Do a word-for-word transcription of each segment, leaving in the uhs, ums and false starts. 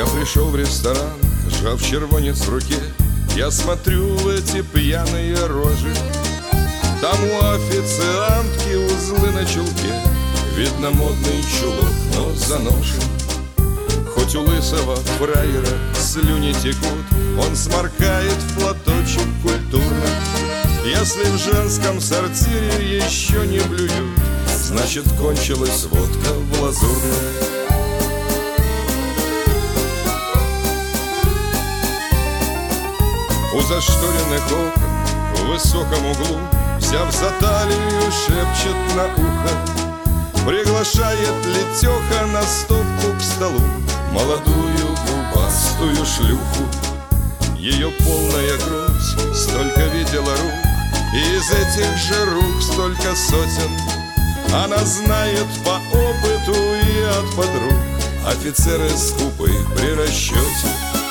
Я пришел в ресторан, сжав червонец в руке. Я смотрю в эти пьяные рожи. Там у официантки узлы на чулке. Видно, модный чулок, но заношен. Хоть у лысого фраера слюни текут, он сморкает в платочек культурно. Если в женском сортире еще не блюют, значит, кончилась водка в лазурной. У зашторенных окон в высоком углу, взяв за талию, шепчет на ухо. Приглашает Летеха на стопку к столу молодую губастую шлюху. Ее полная грудь столько видела рук, и из этих же рук столько сотен. Она знает по опыту и от подруг. Офицеры скупы при расчете.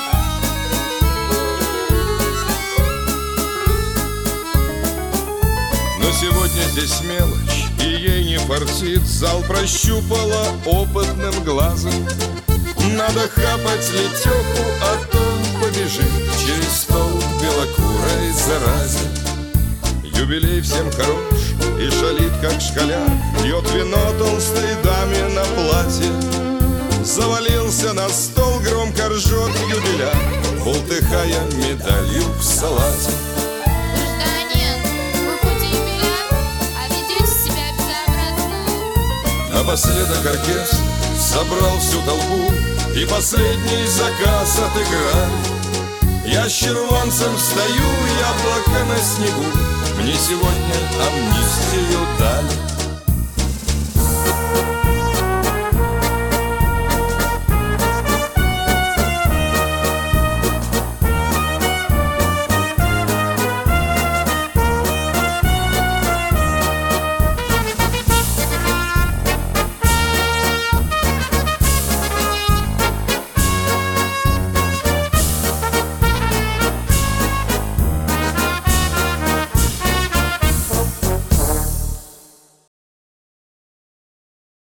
Но сегодня здесь мелочь, и ей не фартит. Зал прощупала опытным глазом. Надо хапать Летеху, а то побежит через стол белокурой заразе. Юбилей всем хорош и шалит, как школяр. Пьет вино толстой даме на платье. Завалился на стол, громко ржет юбиляр, бултыхая медалью в салате. Напоследок оркестр собрал всю толпу, и последний заказ отыграли. Я с червонцем стою, яблоко на снегу, мне сегодня амнистию дали.